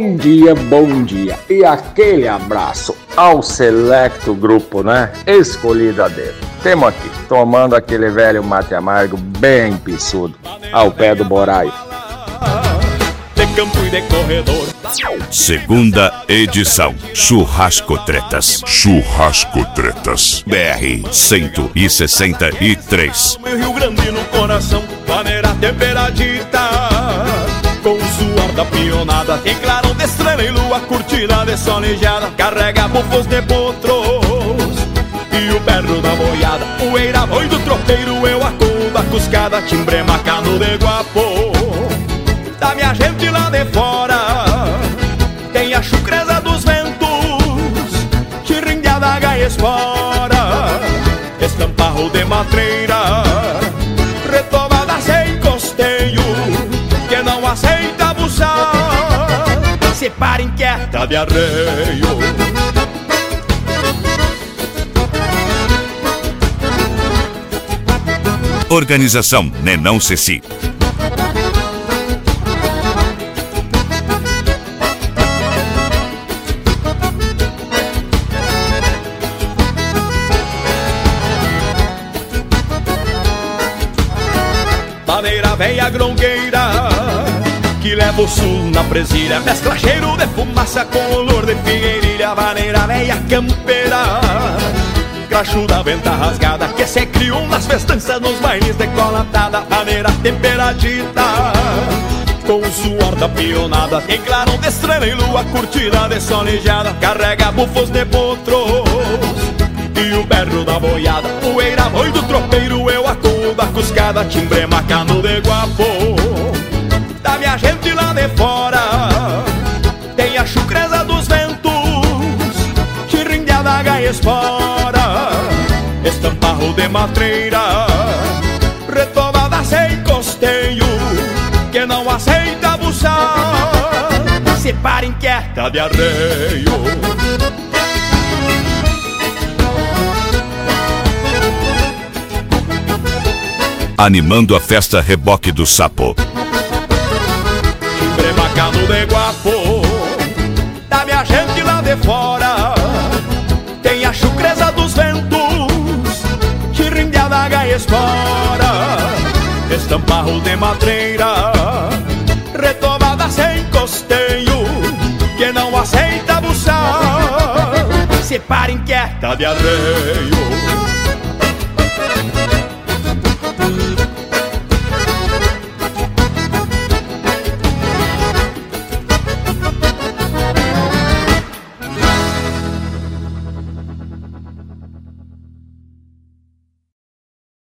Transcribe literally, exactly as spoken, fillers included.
Bom dia, bom dia e aquele abraço ao selecto grupo, né? Escolhido a dedo. Temos aqui, tomando aquele velho mate amargo bem pissudo, ao pé do Boraio. De campo e de corredor. Segunda edição. Churrasco Tretas. Churrasco Tretas. B R cento e sessenta e três. Meu Rio Grande no coração, maneira temperadita. Com o suor da pionada, em clarão de estrela e lua, curtida de solejada. Carrega bufos de potros e o berro da boiada. Poeira boi do tropeiro, eu acudo da cuscada. Timbre macano de guapo da minha gente lá de fora. Tem a chucreza dos ventos, chiringueada gaia espora. Estamparro de matreira, retomada sem costeio, que não aceita buçar, se para inquieta de arreio. Organização Nenão Ceci. Maneira velha grongueira, que leva o sul na presilha. Mescla cheiro de fumaça com olor de figueirilha. Maneira velha campeira, crachuda, venta rasgada, que se criou nas festanças, nos bailes de colatada. Maneira temperadita, com o suor da pionada. Em clarão de estrela e lua, curtida de solejada. Carrega bufos de potros e o berro da boiada. Poeira boi do tropeiro, eu acudo da cuscada. Timbre macano de guapo da minha gente lá de fora. Tem a chucreza dos ventos, chiringueada gaia espora. Estamparro de matreira, retomada sem costeio, que não aceita buçar, se para inquieta de arreio. Animando a festa Reboque do Sapo. Timbre macano de guapo da minha gente lá de fora. Tem a chucreza dos ventos, chiringueada gaia espora. Estamparro de matreira, retomada sem costeio, que não aceita buçar, se para inquieta de arreio.